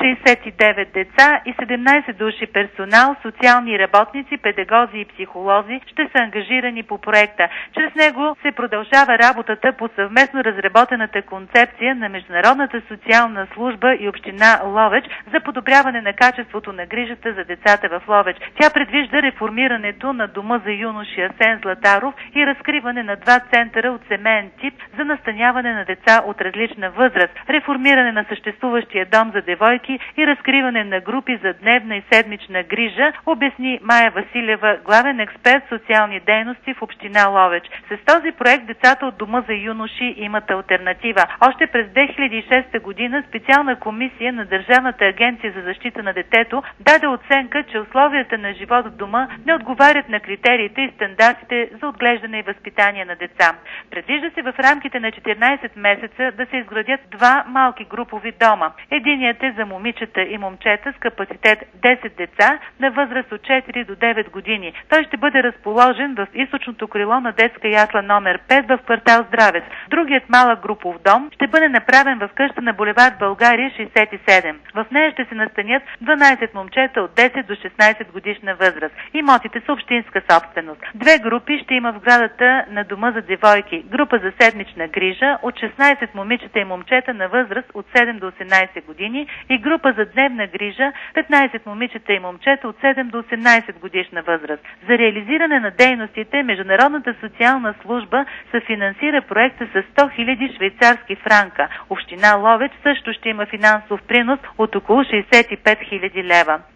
69 деца и 17 души персонал, социални работници, педагози и психолози ще са ангажирани по проекта. Чрез него се продължава работата по съвместно разработената концепция на Международната социална служба и община Ловеч за подобряване на качеството на грижата за децата в Ловеч. Тя предвижда реформирането на Дома за юноши Асен Златаров и разкриване на 2 центъра от семейен тип за настаняване на деца от различна възраст, реформиране на съществуващия дом за девойки и разкриване на групи за дневна и седмична грижа, обясни Мая Василева, главен експерт в социални дейности в община Ловеч. С този проект децата от Дома за юноши имат алтернатива. Още през 2006 година специална комисия на Държавната агенция за защита на детето даде оценка, че условията на живот в дома не отговарят на критериите и стандартите за отглеждане и възпитание на деца. Предвижда се в рамките на 14 месеца да се изградят 2 малки групови дома. Единият е за момичета и момчета с капацитет 10 деца на възраст от 4 до 9 години. Той ще бъде разположен в източното крило на детска ясла номер 5 в квартал Здравец. Другият малък групов дом ще бъде направен в къща на булевард България 67. В нея ще се настанят 12 момчета от 10 до 16 годишна възраст. Имотите са общинска собственост. 2 групи ще има в сградата на Дома за девойки. Група за седмична грижа от 16 момичета и момчета на възраст от 7 до 18 години и група за дневна грижа 15 момичета и момчета от 7 до 18 годишна възраст. За реализиране на дейностите Международната социална служба съфинансира проекта с 100 000 швейцарски франка. Община Ловеч също ще има финансов принос от около 65 000 лева.